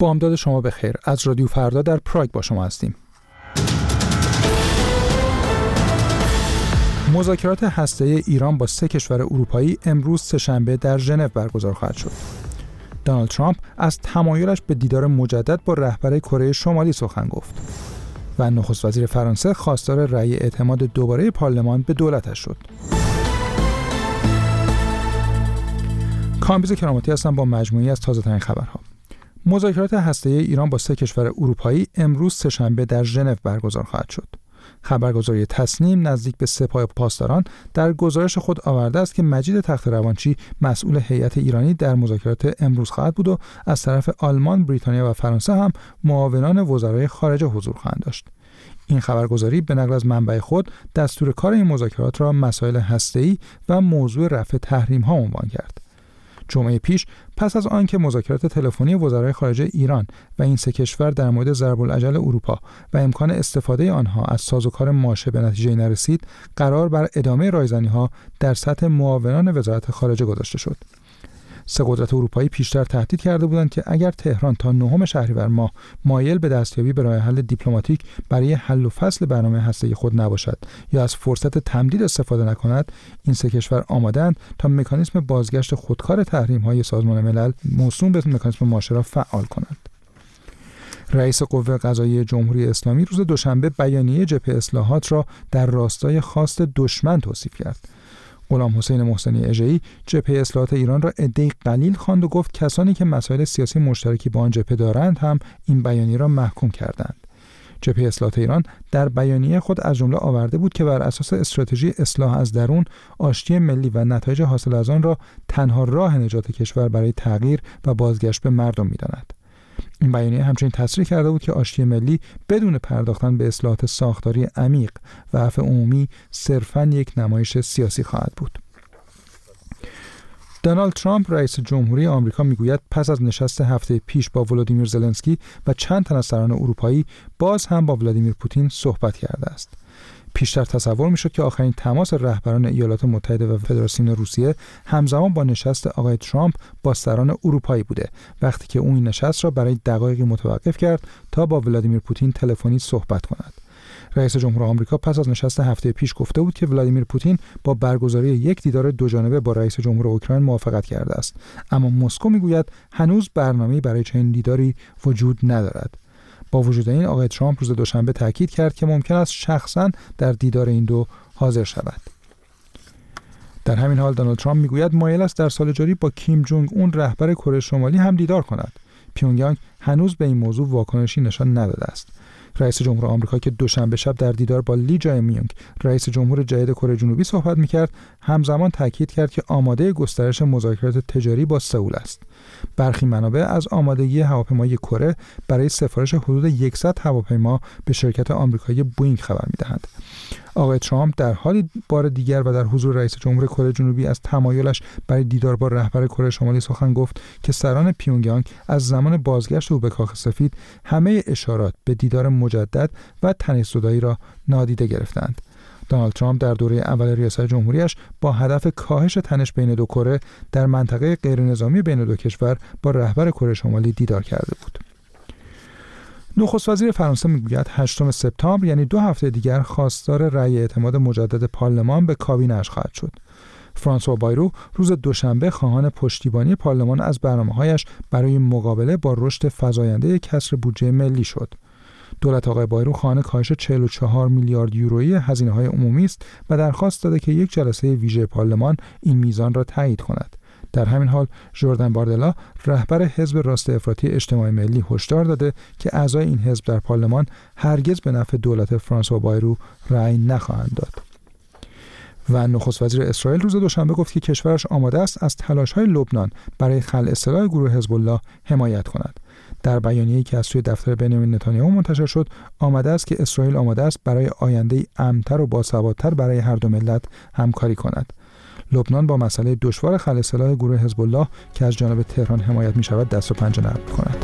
بامداد شما بخیر. از رادیو فردا در پراگ با شما هستیم. مذاکرات هسته‌ای ایران با 3 کشور اروپایی امروز سه‌شنبه در ژنو برگزار خواهد شد. دونالد ترامپ از تمایلش به دیدار مجدد با رهبر کره شمالی سخن گفت و نخست وزیر فرانسه خواستار رأی اعتماد دوباره پارلمان به دولتش شد. کامبیز کراماتی هستم با مجموعی از تازه‌ترین خبرها. مذاکرات هسته‌ای ایران با 3 کشور اروپایی امروز سه‌شنبه در ژنو برگزار خواهد شد. خبرگزاری تسنیم نزدیک به سپاه پاسداران در گزارش خود آورده است که مجید تخت‌روانچی مسئول هیئت ایرانی در مذاکرات امروز خواهد بود و از طرف آلمان، بریتانیا و فرانسه هم معاونان وزرای خارجه حضور خواهند داشت. این خبرگزاری به نقل از منبع خود دستور کار این مذاکرات را مسائل هسته‌ای و موضوع رفع تحریم‌ها عنوان کرد. جمعه پیش پس از آنکه مذاکرات تلفنی وزرای خارجه ایران و این 3 کشور در مورد ضرب العجل اروپا و امکان استفاده آنها از سازوکار ماشه به نتیجه نرسید، قرار بر ادامه رایزنی‌ها در سطح معاونان وزارت خارجه گذاشته شد. 3 قدرت اروپایی پیشتر تهدید کرده بودند که اگر تهران تا 9 شهریور ماه مایل به دستیابی به راه حل دیپلماتیک برای حل و فصل برنامه هسته‌ای خود نباشد یا از فرصت تمدید استفاده نکند، این 3 کشور آماده‌اند تا مکانیزم بازگشت خودکار تحریم‌های سازمان ملل موسوم به مکانیزم ماشه را فعال کنند. رئیس قوه قضاییه جمهوری اسلامی روز دوشنبه بیانیه جبهه اصلاحات را در راستای خواست دشمن توصیف کرد. غلام حسین محسنی اژه‌ای جبهه اصلاحات ایران را عده‌ای قلیل خواند و گفت کسانی که مسائل سیاسی مشترکی با آن جبهه دارند هم این بیانیه را محکوم کردند. جبهه اصلاحات ایران در بیانیه خود از جمله آورده بود که بر اساس استراتژی اصلاح از درون، آشتی ملی و نتایج حاصل از آن را تنها راه نجات کشور برای تغییر و بازگشت به مردم می‌داند. این بیانیه همچنین تصریح کرده بود که آشتی ملی بدون پرداختن به اصلاحات ساختاری عمیق و عفو عمومی صرفاً یک نمایش سیاسی خواهد بود. دونالد ترامپ رئیس جمهوری آمریکا میگوید پس از نشست هفته پیش با ولادیمیر زلنسکی و چند تن از سران اروپایی باز هم با ولادیمیر پوتین صحبت کرده است. پیشتر تصور میشد که آخرین تماس رهبران ایالات متحده و فدراسیون روسیه همزمان با نشست آقای ترامپ با سران اروپایی بوده، وقتی که اون این نشست را برای دقایقی متوقف کرد تا با ولادیمیر پوتین تلفنی صحبت کند. رئیس جمهور آمریکا پس از نشست هفته پیش گفته بود که ولادیمیر پوتین با برگزاری یک دیدار دوجانبه با رئیس جمهور اوکراین موافقت کرده است، اما مسکو میگوید هنوز برنامه‌ای برای چنین دیداری وجود ندارد. با وجود این آقای ترامپ روز دوشنبه تاکید کرد که ممکن است شخصاً در دیدار این دو حاضر شود. در همین حال دونالد ترامپ میگوید مایل است در سال جاری با کیم جونگ اون رهبر کره شمالی هم دیدار کند. پیونگیانگ هنوز به این موضوع واکنشی نشان نداده است. رئیس جمهور آمریکا که دوشنبه شب در دیدار با لی جای میونگ رئیس جمهور جدید کره جنوبی صحبت می‌کرد، همزمان تاکید کرد که آماده گسترش مذاکرات تجاری با سئول است. برخی منابع از آمادگی هواپیمای کره برای سفارش حدود 100 هواپیما به شرکت آمریکایی بوئینگ خبر می‌دهند. آقای ترامپ در حالی بار دیگر و در حضور رئیس جمهور کره جنوبی از تمایلش برای دیدار با رهبر کره شمالی سخن گفت که سران پیونگیانگ از زمان بازگشت او به کاخ سفید همه اشارات به دیدار مجدد و تنش‌زدایی را نادیده گرفتند. دونالد ترامپ در دوره اول ریاست جمهوریش با هدف کاهش تنش بین دو کره در منطقه غیرنظامی بین دو کشور با رهبر کره شمالی دیدار کرده بود. نخست وزیر فرانسه میگوید 8 سپتامبر یعنی 2 هفته دیگر خواستار رأی اعتماد مجدد پارلمان به کابینه‌اش خواهد شد. فرانسوا بایرو روز دوشنبه خواهان پشتیبانی پارلمان از برنامه‌هایش برای مقابله با رشد فزاینده کسر بودجه ملی شد. دولت آقای بایرو خواهان کاهش 44 میلیارد یورویی هزینه‌های عمومی است و درخواست داده که یک جلسه ویژه پارلمان این میزان را تایید کند. در همین حال ژوردن باردلا رهبر حزب راست افراطی اجتماعی ملی هشدار داده که اعضای این حزب در پارلمان هرگز به نفع دولت فرانسوا بایرو رأی نخواهند داد. و نخست وزیر اسرائیل روز دوشنبه گفت که کشورش آماده است از تلاش‌های لبنان برای خلع سلاح گروه حزب الله حمایت کند. در بیانیه‌ای که از سوی دفتر بنیامین نتانیاهو منتشر شد، آمده است که اسرائیل آماده است برای آینده‌ای امن‌تر و باثبات‌تر برای هر دو ملت همکاری کند. لبنان با مسئله دشوار خلع سلاح گروه حزب الله که از جانب تهران حمایت می‌شود دست و پنجه نرم کند.